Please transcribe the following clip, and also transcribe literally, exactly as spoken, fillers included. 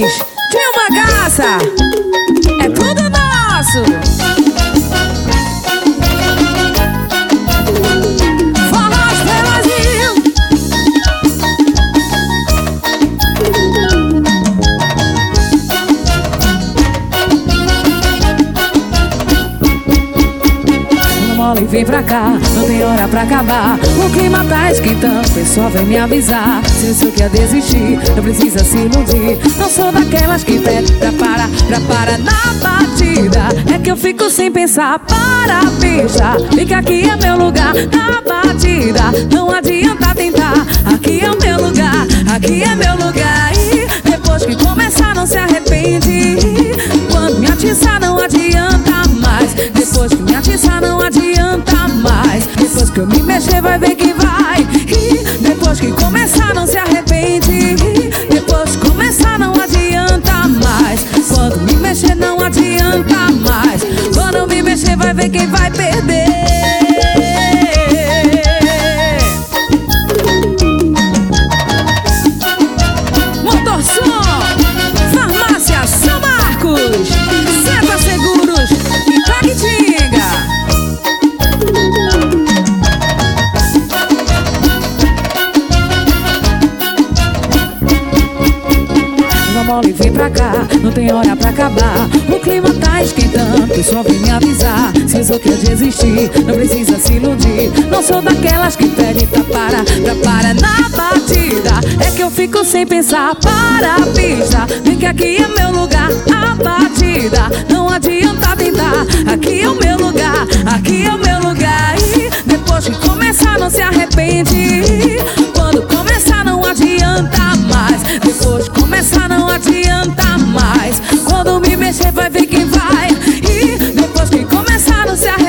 Martins, Dinho Bagaça, é tudo nosso. Forró Pelozinho. E vem pra cá, não tem hora pra acabar. O clima tá esquentando, o pessoal vem me avisar. Se o senhor quer desistir, não precisa se iludir. Não sou daquelas que pede pra parar, pra parar na batida. É que eu fico sem pensar, para a pista. Fica aqui é meu lugar, na batida. Não adianta tentar, aqui é o meu lugar, aqui é meu lugar. E depois que começar não se arrepende. Quando me atiçar não adianta mais. Depois que me atiçar não adianta mais. Depois que eu me mexer vai ver que vai. E depois que começar não se arrepende. Depois que começar não adianta mais. Quando me mexer não adianta mais. Quando eu me mexer vai ver quem vai perder. Motorsom, Farmácia São Marcos, Seta Seguros e Tagtinga. E vem pra cá, não tem hora pra acabar. O clima tá esquentando, o pessoal vem me avisar. Se eu quer desistir, não precisa se iludir. Não sou daquelas que pede pra parar, pra parar na batida. É que eu fico sem pensar, para a pista. Vem que aqui é meu lugar, a batida. Não adianta tentar, aqui é o meu lugar, aqui é o meu lugar. E depois que começar não se arrepende. Quando começar não adianta mais. Depois que começar não adianta mais. Quando me mexer vai ver quem vai. E depois que começar não se arrepende.